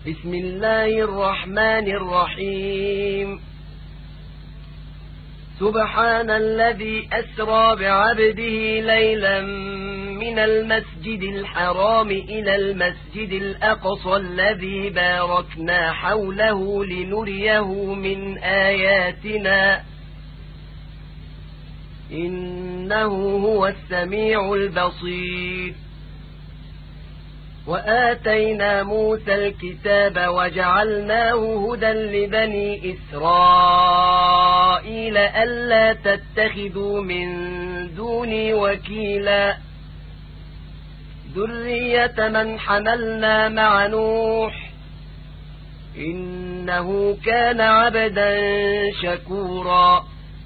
بسم الله الرحمن الرحيم. سبحان الذي أسرى بعبده ليلا من المسجد الحرام إلى المسجد الأقصى الذي باركنا حوله لنريه من آياتنا إنه هو السميع البصير. وآتينا موسى الكتاب وجعلناه هدى لبني إسرائيل ألا تتخذوا من دوني وكيلا ذرية من حملنا مع نوح إنه كان عبدا شكورا.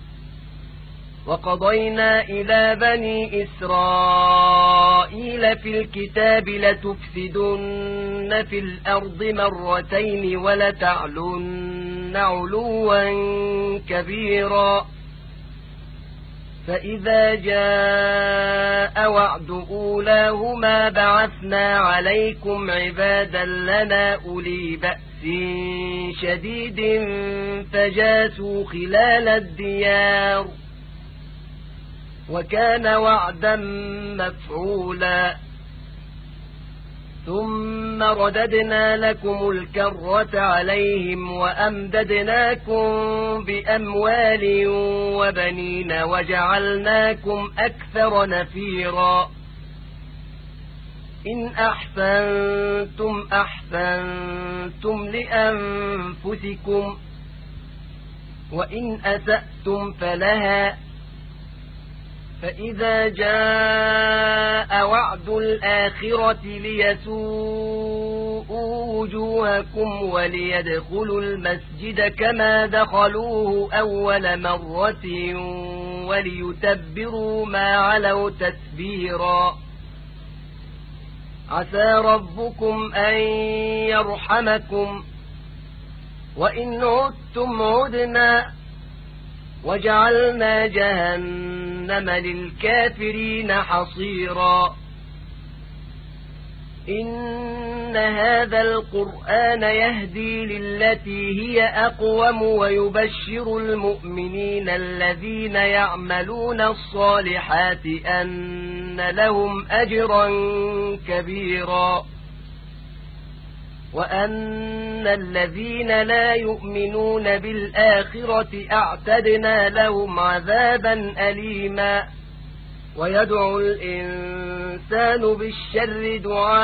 وقضينا إلى بني إسرائيل في الكتاب لتفسدن في الأرض مرتين ولتعلن علوا كبيرا. فإذا جاء وعد أولاهما بعثنا عليكم عبادا لنا أولي بأس شديد فجاسوا خلال الديار وكان وعدا مفعولا. ثم رددنا لكم الكرة عليهم وأمددناكم بأموال وبنين وجعلناكم أكثر نفيرا. إن أحسنتم أحسنتم لأنفسكم وإن أسأتم فلها. فإذا جاء وعد الآخرة ليسوءوا وجوهكم وليدخلوا المسجد كما دخلوه أول مرة وليتبروا ما علوا تتبيرا. عسى ربكم أن يرحمكم وإن عدتم عدنا وجعلنا جهنم للكافرين حصيرا. إن هذا القرآن يهدي للتي هي أقوم ويبشر المؤمنين الذين يعملون الصالحات أن لهم أجرا كبيرا وأن الذين لا يؤمنون بالآخرة أعتدنا لهم عذابا أليما. ويدعو الإنسان بالشر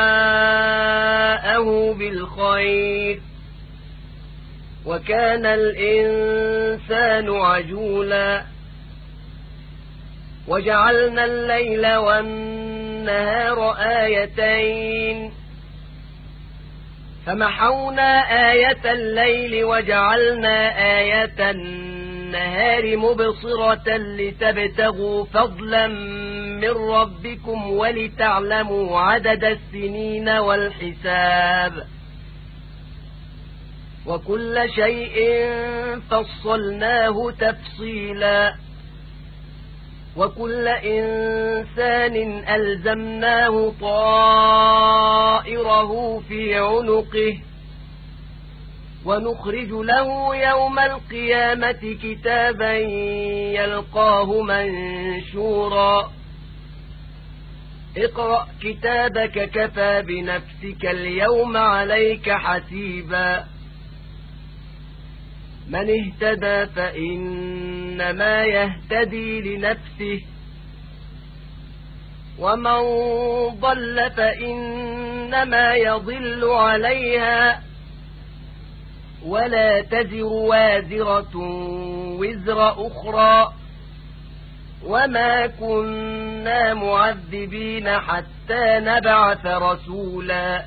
دعاءه بالخير وكان الإنسان عجولا. وجعلنا الليل والنهار آيتين فمحونا آية الليل وجعلنا آية النهار مبصرة لتبتغوا فضلا من ربكم ولتعلموا عدد السنين والحساب وكل شيء فصلناه تفصيلا. وكل إنسان ألزمناه طائره في عنقه ونخرج له يوم القيامة كتابا يلقاه منشورا. اقرأ كتابك كفى بنفسك اليوم عليك حسيبا. من اهتدى فإنما يهتدي لنفسه ومن ضل فإنما يضل عليها ولا تزر وازرة وزر أخرى وما كنا معذبين حتى نبعث رسولا.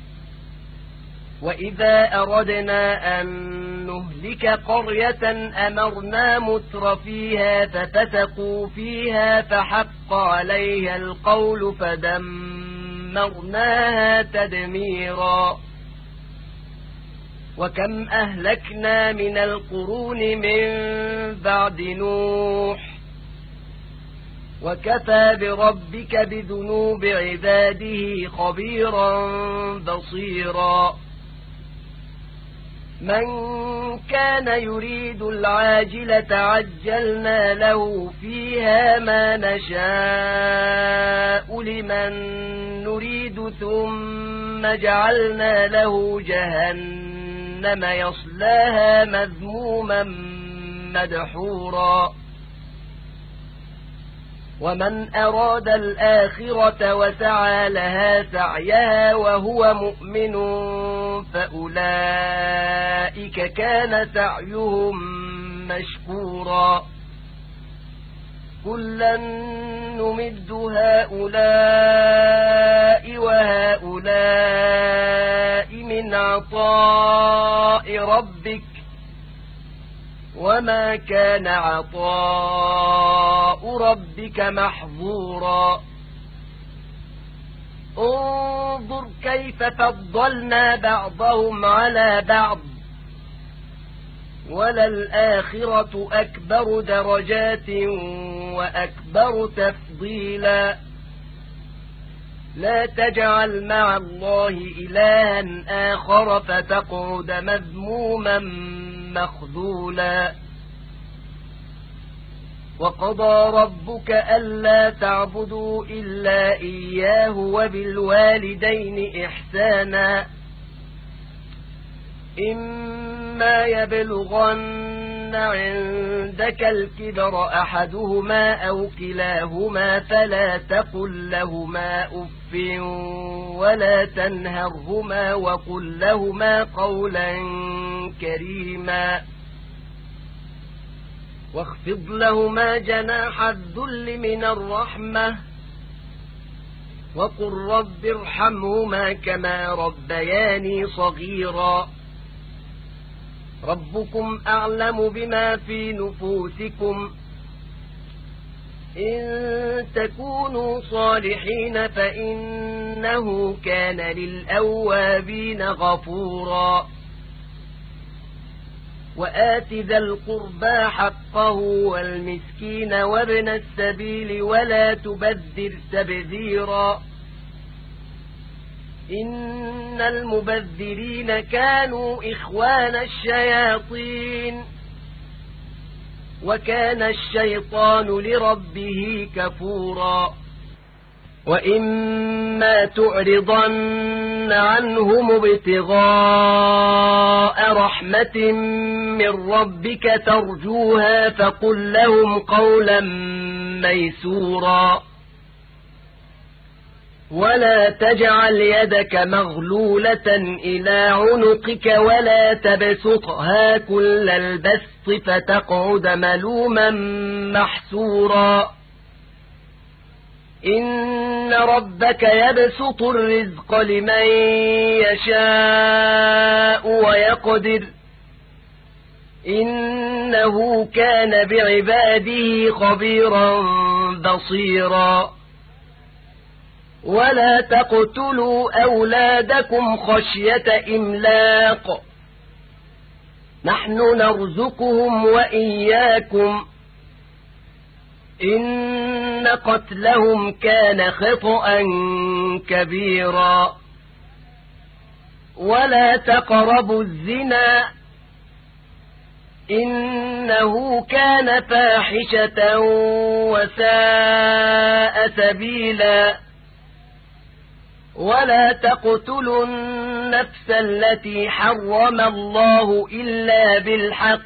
وإذا أردنا أن نهلك قرية أمرنا متر فيها ففسقوا فيها فحق عليها القول فدمرناها تدميرا. وكم أهلكنا من القرون من بعد نوح وكفى بربك بذنوب عباده خبيرا بصيرا. من كان يريد العاجلة عجلنا له فيها ما نشاء لمن نريد ثم جعلنا له جهنم يصلاها مذموما مدحورا ومن أراد الآخرة وسعى لها سعيها وهو مؤمن فأولئك كان سعيهم مشكورا كلا نمد هؤلاء وهؤلاء من عطاء ربك وما كان عطاء ربك محظورا انظر كيف فضلنا بعضهم على بعض وللآخرة أكبر درجات وأكبر تفضيلا لا تجعل مع الله إلها آخر فتقعد مذموما مخذولا وقضى ربك ألا تعبدوا إلا إياه وبالوالدين إحسانا إما يبلغن عندك الكبر أحدهما أو كلاهما فلا تقل لهما أف ولا تنهرهما وقل لهما قولا كريما واخفض لهما جناح الذل من الرحمة وقل رب ارحمهما كما ربياني صغيرا ربكم أعلم بما في نفوسكم إن تكونوا صالحين فإنه كان للأوابين غفورا وآت ذا القربى حقه والمسكين وابن السبيل ولا تبذر تبذيرا إن المبذرين كانوا إخوان الشياطين وكان الشيطان لربه كفورا وإما تعرضن عنهم ابتغاء رحمة من ربك ترجوها فقل لهم قولا ميسورا ولا تجعل يدك مغلولة إلى عنقك ولا تبسطها كل البسط فتقعد ملوما محسورا إن ربك يبسط الرزق لمن يشاء ويقدر إنه كان بعباده خبيرا بصيرا ولا تقتلوا أولادكم خشية إملاق نحن نرزقهم وإياكم إن قتلهم كان خطأ كبيرا ولا تقربوا الزنا إنه كان فاحشة وساء سبيلا ولا تقتلوا النفس التي حرم الله إلا بالحق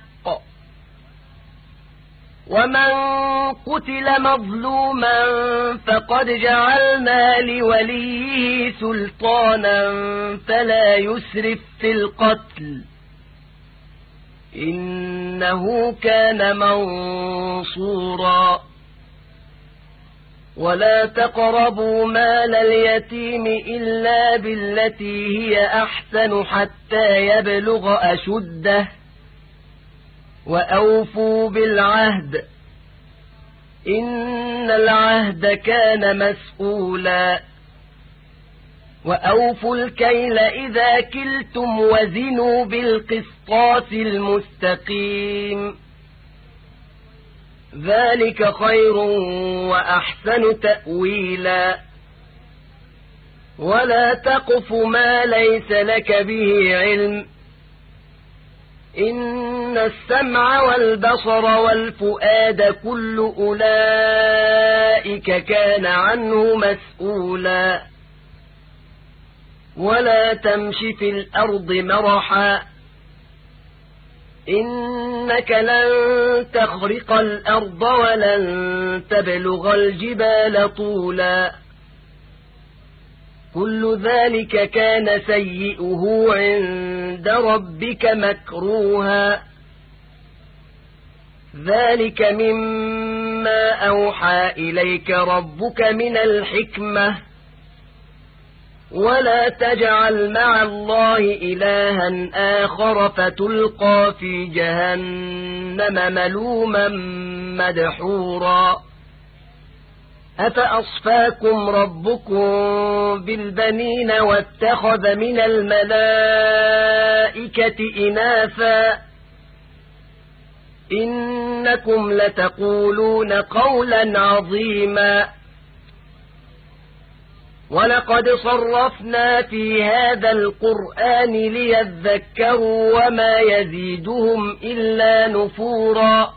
ومن قتل مظلوما فقد جعلنا لوليه سلطانا فلا يسرف في القتل إنه كان منصورا ولا تقربوا مال اليتيم إلا بالتي هي أحسن حتى يبلغ أشده وأوفوا بالعهد إن العهد كان مسؤولا وأوفوا الكيل إذا كلتم وزنوا بالقسطاس المستقيم ذلك خير وأحسن تأويلا ولا تقف ما ليس لك به علم إن السمع والبصر والفؤاد كل أولئك كان عنه مسؤولا ولا تمش في الأرض مرحا إنك لن تخرق الأرض ولن تبلغ الجبال طولا كل ذلك كان سيئه عند ربك مكروها ذلك مما أوحى إليك ربك من الحكمة ولا تجعل مع الله إلها آخر فتلقى في جهنم ملوما مدحورا أفأصفاكم ربكم بالبنين واتخذ من الملائكة إناثا إنكم لتقولون قولا عظيما ولقد صرفنا في هذا القرآن ليذكروا وما يزيدهم إلا نفورا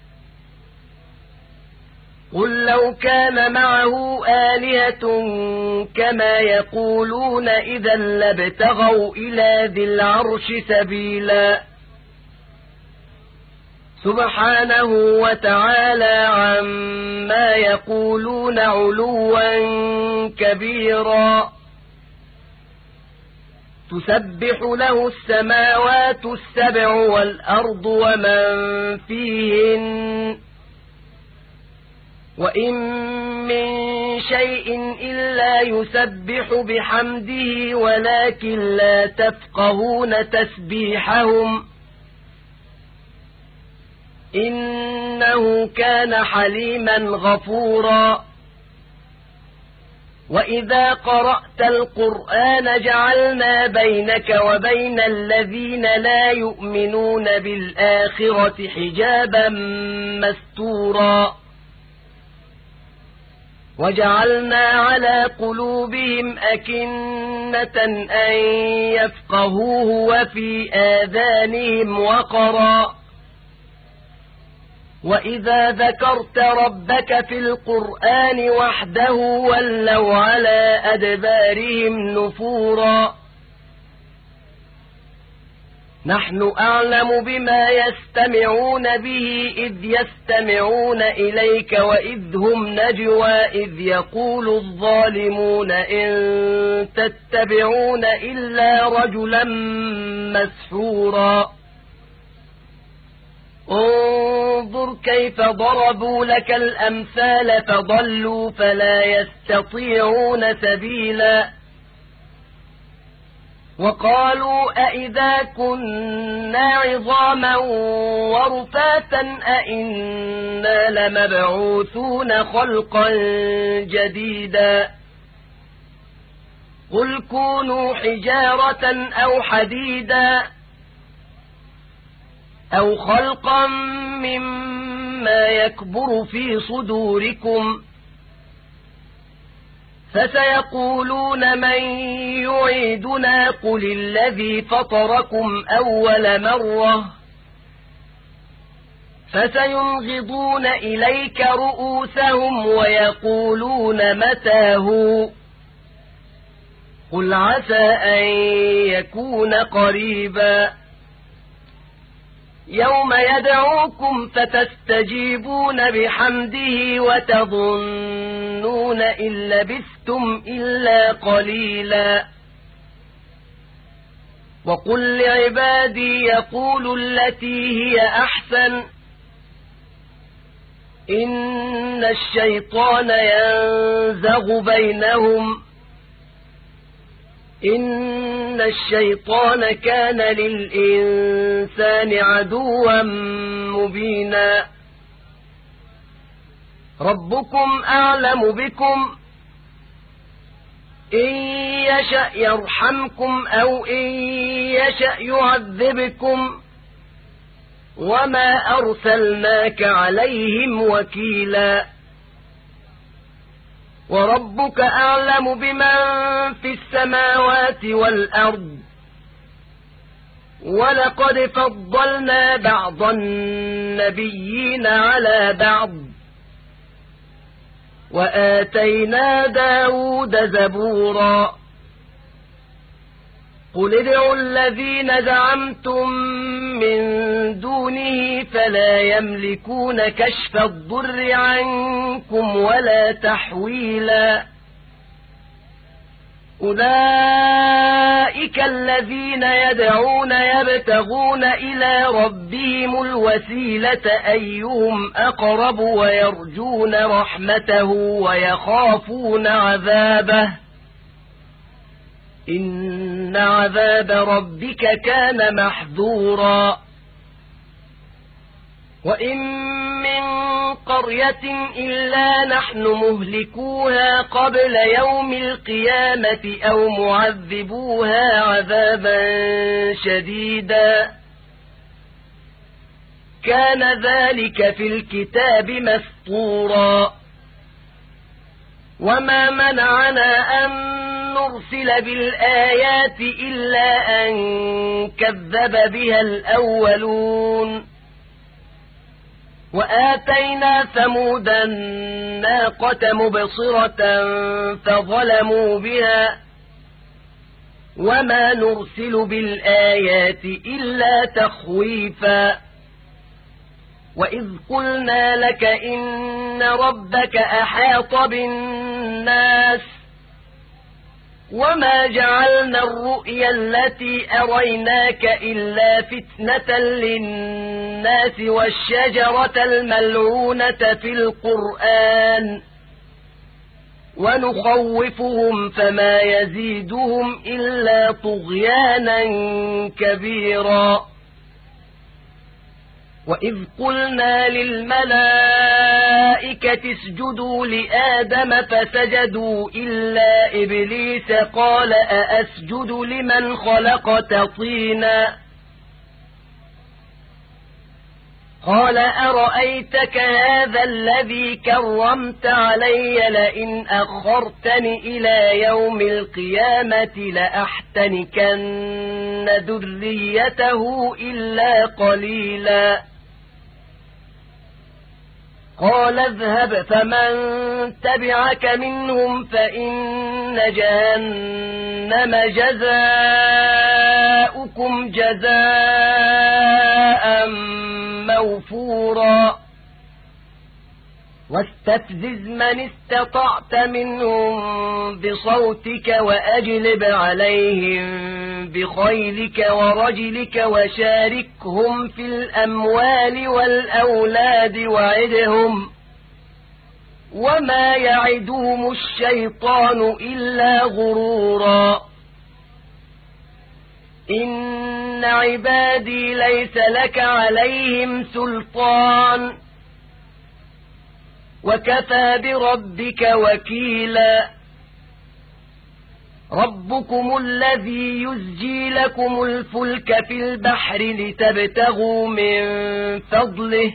قل لو كان معه آلهة كما يقولون إذا لابتغوا إلى ذي العرش سبيلا سبحانه وتعالى عما يقولون علوا كبيرا تسبح له السماوات السبع والأرض ومن فيهن وإن من شيء إلا يسبح بحمده ولكن لا تفقهون تسبيحهم إنه كان حليما غفورا وإذا قرأت القرآن جعلنا بينك وبين الذين لا يؤمنون بالآخرة حجابا مستورا وجعلنا على قلوبهم أكنة أن يفقهوه وفي آذانهم وقرا وإذا ذكرت ربك في القرآن وحده ولوا على أدبارهم نفورا نحن أعلم بما يستمعون به إذ يستمعون إليك وإذ هم نجوى إذ يقول الظالمون إن تتبعون إلا رجلا مسحورا انظر كيف ضربوا لك الأمثال فضلوا فلا يستطيعون سبيلا وقالوا أئذا كنا عظاما ورفاتا أئنا لمبعوثون خلقا جديدا قل كونوا حجارة أو حديدا أو خلقا مما يكبر في صدوركم فسيقولون من يعيدنا قل الذي فطركم أول مرة فسينغضون إليك رؤوسهم ويقولون متى هو قل عسى أن يكون قريبا يوم يدعوكم فتستجيبون بحمده وتظنون إن لبثتم إلا قليلا وقل لعبادي يقولوا التي هي أحسن إن الشيطان ينزغ بينهم إن الشيطان كان للإنسان عدوا مبينا ربكم أعلم بكم إن يشأ يرحمكم أو إن يشأ يعذبكم وما أرسلناك عليهم وكيلا وربك أعلم بمن في السماوات والأرض ولقد فضلنا بعض النبيين على بعض وآتينا داود زبورا قل ادعوا الذين زعمتم من دونه فلا يملكون كشف الضر عنكم ولا تحويلا أولئك الذين يدعون يبتغون إلى ربهم الوسيلة أيهم أقرب ويرجون رحمته ويخافون عذابه إن عذاب ربك كان محذورا وإن من قرية إلا نحن مهلكوها قبل يوم القيامة أو معذبوها عذابا شديدا كان ذلك في الكتاب مسطورا وما منعنا أن نرسل بالآيات إلا أن كذب بها الأولون وآتينا ثمود الناقة مبصرة فظلموا بها وما نرسل بالآيات إلا تخويفا وإذ قلنا لك إن ربك أحاط بالناس وما جعلنا الرؤيا التي أريناك إلا فتنة للناس والشجرة الملعونة في القرآن ونخوفهم فما يزيدهم إلا طغيانا كبيرا وإذ قلنا للملائكة اسجدوا لآدم فسجدوا إلا إبليس قال أأسجد لمن خلقت طينا قال أرأيتك هذا الذي كرمت علي لئن أخرتني إلى يوم القيامة لأحتنكن ذريته إلا قليلا قال اذهب فمن تبعك منهم فإن جهنم جزاؤكم جزاء موفورا واستفزز من استطعت منهم بصوتك وأجلب عليهم بخيلك ورجلك وشاركهم في الأموال والأولاد وعدهم وما يعدهم الشيطان إلا غرورا إن عبادي ليس لك عليهم سلطان وكفى بربك وكيلا ربكم الذي يزجي لكم الفلك في البحر لتبتغوا من فضله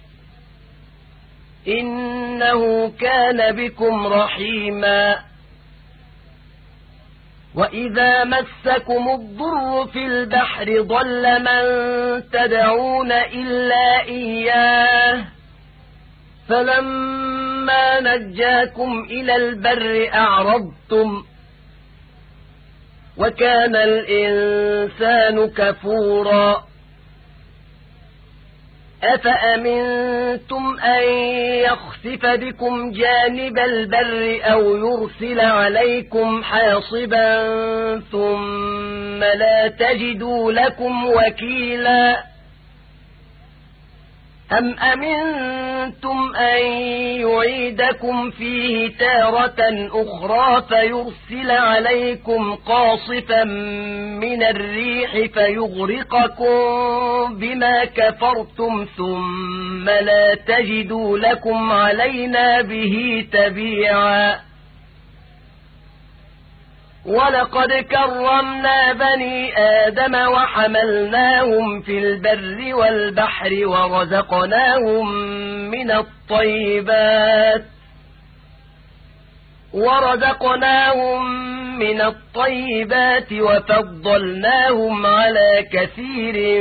إنه كان بكم رحيما وإذا مسكم الضر في البحر ضل من تدعون إلا إياه فلما نجاكم إلى البر أعرضتم وكان الإنسان كفورا أفأمنتم أن يخسف بكم جانب البر أو يرسل عليكم حاصبا ثم لا تجدوا لكم وكيلا أم أمنتم أن يعيدكم فيه تارة أخرى فيرسل عليكم قاصفا من الريح فيغرقكم بما كفرتم ثم لا تجدوا لكم علينا به تبيعا ولقد كرمنا بني آدم وحملناهم في البر والبحر ورزقناهم من الطيبات وفضلناهم على كثير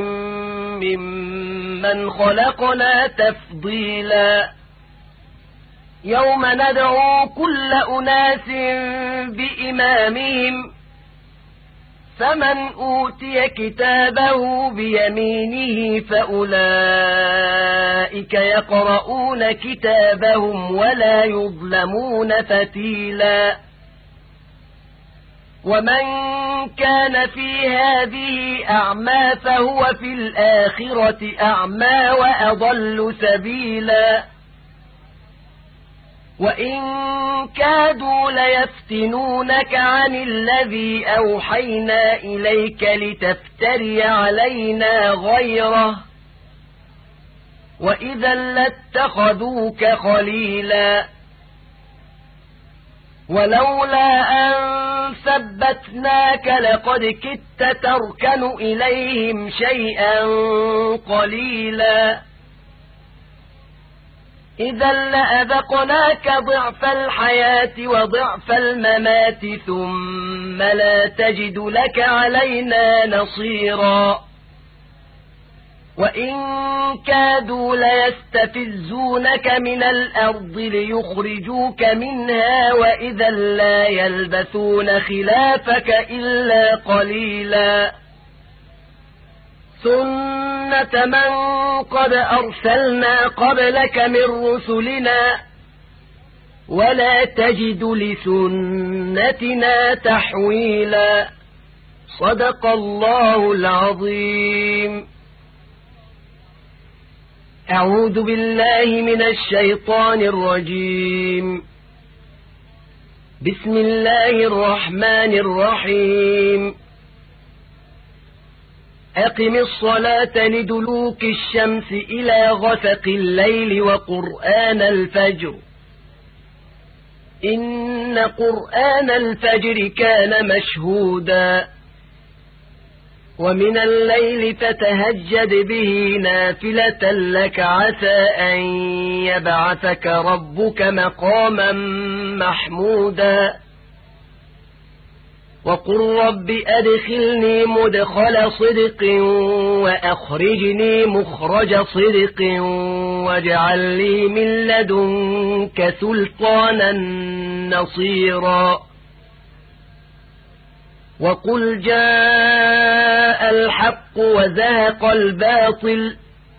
ممن خلقنا تفضيلا يوم ندعو كل أناس بإمامهم فمن أوتي كتابه بيمينه فأولئك يقرؤون كتابهم ولا يظلمون فتيلا ومن كان في هذه أعمى فهو في الآخرة أعمى وأضل سبيلا وإن كادوا ليفتنونك عن الذي أوحينا إليك لتفتري علينا غيره وإذا لاتخذوك خليلا ولولا أن ثبتناك لقد كدت تركن إليهم شيئا قليلا إذا لأذقناك ضعف الحياة وضعف الممات ثم لا تجد لك علينا نصيرا وإن كادوا ليستفزونك من الأرض ليخرجوك منها وإذا لا يلبثون خلافك إلا قليلا سنة من قد أرسلنا قبلك من رسلنا ولا تجد لسنتنا تحويلا صدق الله العظيم. أعوذ بالله من الشيطان الرجيم. بسم الله الرحمن الرحيم. أقم الصلاة لدلوك الشمس إلى غسق الليل وقرآن الفجر إن قرآن الفجر كان مشهودا ومن الليل فتهجد به نافلة لك عسى أن يبعثك ربك مقاما محمودا وقل رب أدخلني مدخل صدق وأخرجني مخرج صدق واجعل لي من لدنك سلطانا نصيرا وقل جاء الحق وزهق الباطل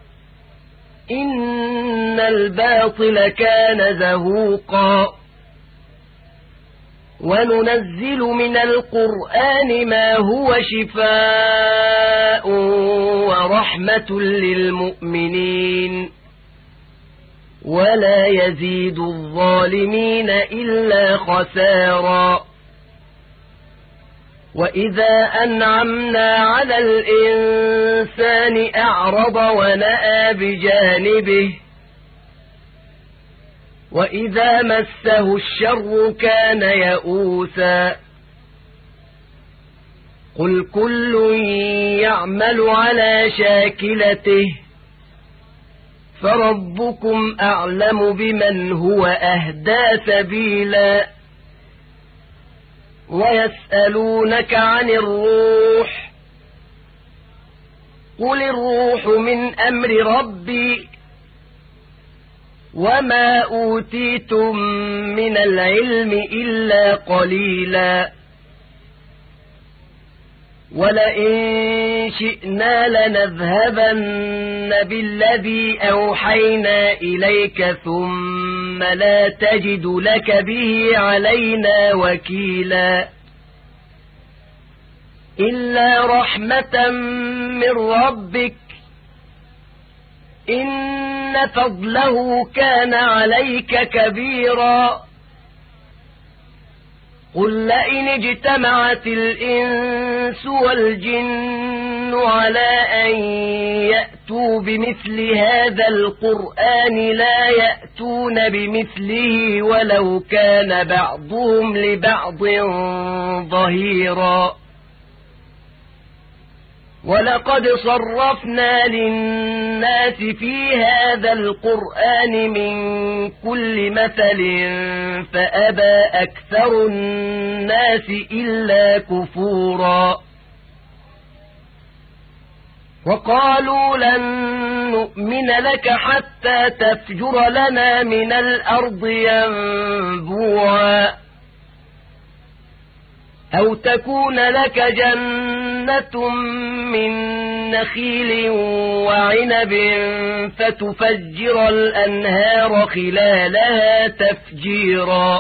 إن الباطل كان زهوقا وننزل من القرآن ما هو شفاء ورحمة للمؤمنين ولا يزيد الظالمين إلا خسارا وإذا أنعمنا على الإنسان أعرض ونأى بجانبه وإذا مسه الشر كان يئوسا قل كل يعمل على شاكلته فربكم أعلم بمن هو أهدى سبيلا ويسألونك عن الروح قل الروح من أمر ربي وما أوتيتم من العلم إلا قليلا ولئن شئنا لنذهبن بالذي أوحينا إليك ثم لا تجد لك به علينا وكيلا إلا رحمة من ربك إن فضله كان عليك كبيرا قل لئن اجتمعت الإنس والجن على أن يأتوا بمثل هذا القرآن لا يأتون بمثله ولو كان بعضهم لبعض ظهيرا ولقد صرفنا للناس في هذا القرآن من كل مثل فأبى أكثر الناس إلا كفورا وقالوا لن نؤمن لك حتى تفجر لنا من الأرض ينبوعا أو تكون لك جنة من نخيل وعنب فتفجر الأنهار خلالها تفجيرا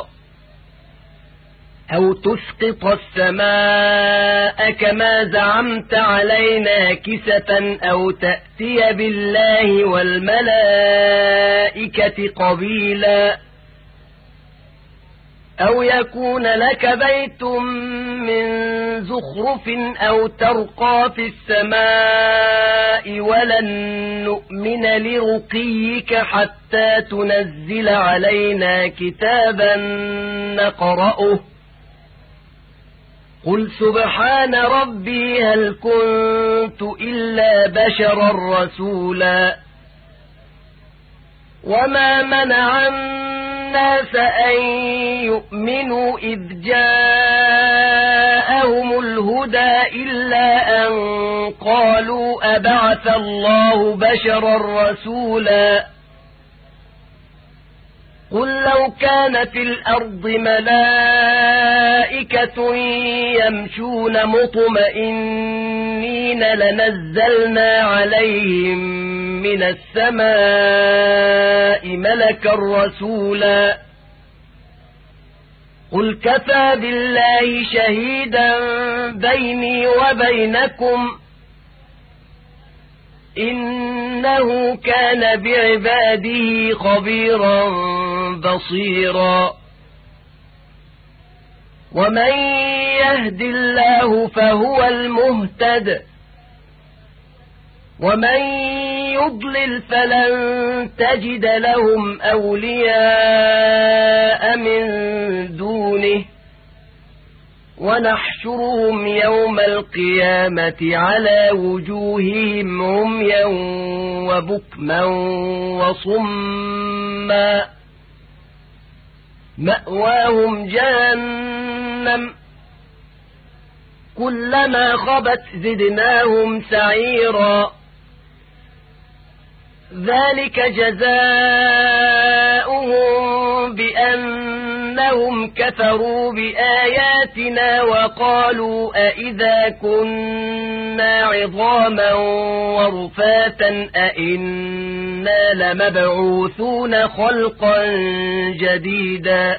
أو تسقط السماء كما زعمت علينا كسفا أو تأتي بالله والملائكة قبيلا أو يكون لك بيت من زخرف أو ترقى في السماء ولن نؤمن لرقيك حتى تنزل علينا كتابا نقرأه قل سبحان ربي هل كنت إلا بشرا رسولا وما منع الناس أن يؤمنوا إذ جاءهم الهدى إلا أن قالوا أبعث الله بشرا رسولا قل لو كان في الأرض ملائكة يمشون مطمئنين لنزلنا عليهم من السماء ملكا رسولا قل كفى بالله شهيدا بيني وبينكم إنه كان بعباده خبيرا بصيرا ومن يهد الله فهو المهتد ومن يضلل فلن تجد لهم أولياء من دونه ونحشرهم يوم القيامة على وجوههم عميا وبكما وصما مأواهم جهنم كلما خبت زدناهم سعيرا ذلك جزاؤهم بأنهم كفروا بآياتنا وقالوا أئذا كنا عظاما ورفاتا أئنا لمبعوثون خلقا جديدا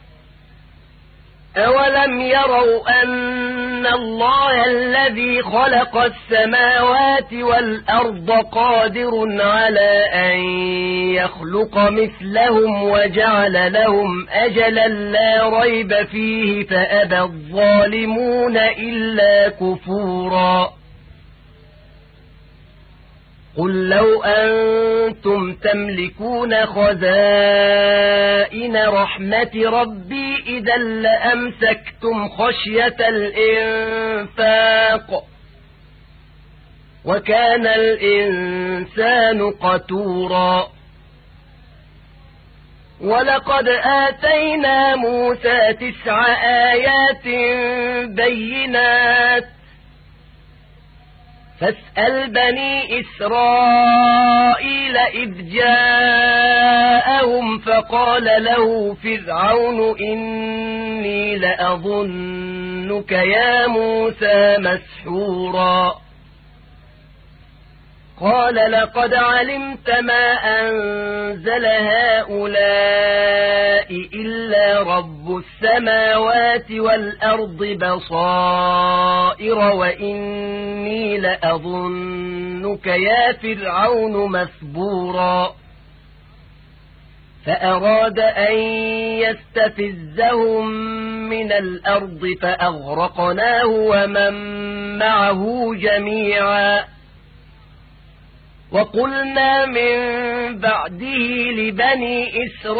أولم يروا أن الله الذي خلق السماوات والأرض قادر على أن يخلق مثلهم وجعل لهم أجلا لا ريب فيه فأبى الظالمون إلا كفورا قل لو أنتم تملكون خزائن رحمة ربي إذا لأمسكتم خشية الإنفاق وكان الإنسان قتورا ولقد آتينا موسى 9 آيات بينات فاسأل بني إسرائيل إذ جاءهم فقال له فرعون إني لأظنك يا موسى مسحورا قال لقد علمت ما أنزل هؤلاء إلا رب السماوات والأرض بصائر وإني لأظنك يا فرعون مثبورا فأراد أن يستفزهم من الأرض فأغرقناه ومن معه جميعا وقلنا من بعده لبني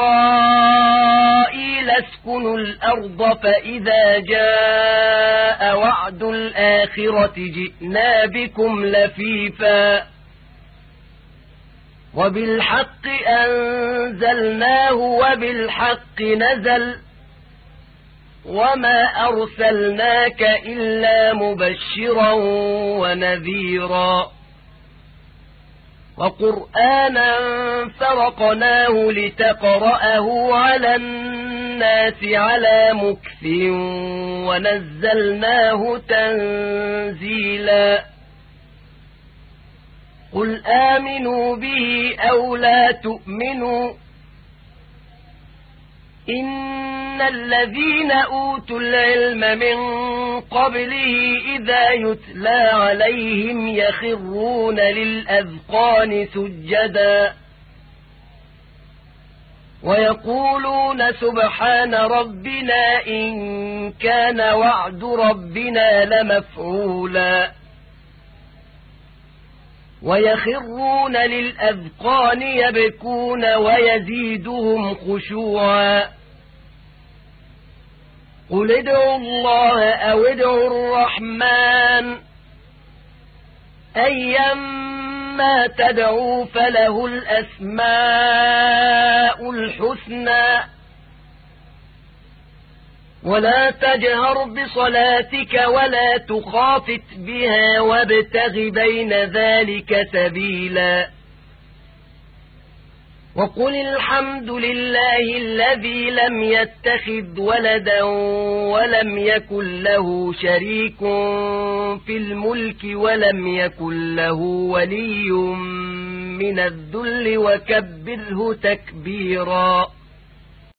إسرائيل اسكنوا الأرض فإذا جاء وعد الآخرة جئنا بكم لفيفا وبالحق أنزلناه وبالحق نزل وما أرسلناك إلا مبشرا ونذيرا وقرآنا فرقناه لتقرأه على الناس على مكث ونزلناه تنزيلا قل آمنوا به أو لا تؤمنوا إن الذين أوتوا العلم من قبله إذا يتلى عليهم يخرون للأذقان سجدا ويقولون سبحان ربنا إن كان وعد ربنا لمفعولا ويخرون للأذقان يبكون ويزيدهم خشوعا قل ادعوا الله أو ادعوا الرحمن أيما تدعوا فله الأسماء الحسنى ولا تجهر بصلاتك ولا تخافت بها وابتغ بين ذلك سبيلا وقل الحمد لله الذي لم يتخذ ولدا ولم يكن له شريك في الملك ولم يكن له ولي من الذل وكبره تكبيرا